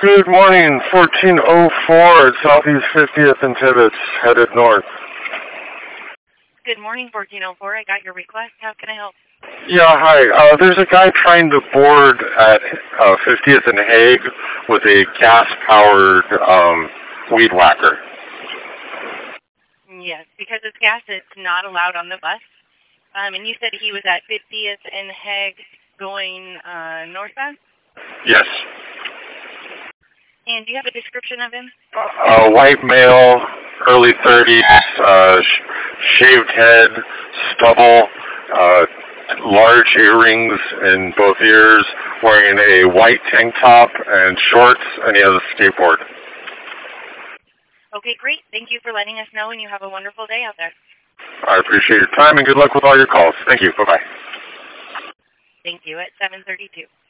Good morning, 1404 at Southeast 50th and Tibbetts, headed north. Good morning, 1404. I got your request. How can I help? Yeah, hi. There's a guy trying to board at 50th and Hague with a gas-powered weed whacker. Yes, because it's gas, it's not allowed on the bus. And you said he was at 50th and Hague going northbound? Yes. And do you have a description of him? White male, early 30s, shaved head, stubble, large earrings in both ears, wearing a white tank top and shorts, and he has a skateboard. Okay, great. Thank you for letting us know, and you have a wonderful day out there. I appreciate your time, and good luck with all your calls. Thank you. Bye-bye. Thank you. At 7:32.